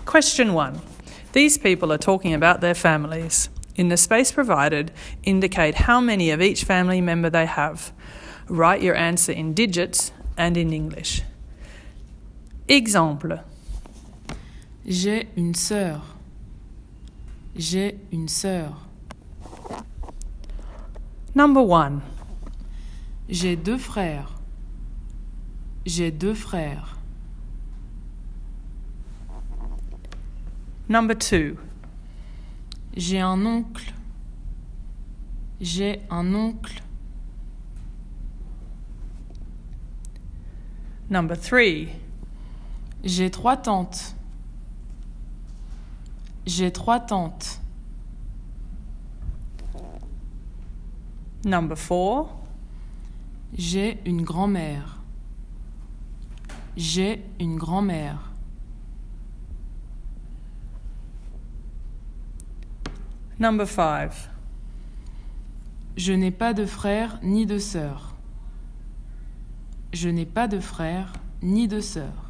Question 1. These people are talking about their families. In the space provided, indicate how many of each family member they have. Write your answer in digits and in English. Exemple. J'ai une sœur. J'ai une sœur. Number 1. J'ai 2 frères. J'ai 2 frères. Number 2. J'ai un oncle. J'ai un oncle. Number 3. J'ai 3 tantes. J'ai 3 tantes. Number 4. J'ai une grand-mère. J'ai une grand-mère. Number 5. Je n'ai pas de frère ni de sœur. Je n'ai pas de frère ni de sœur.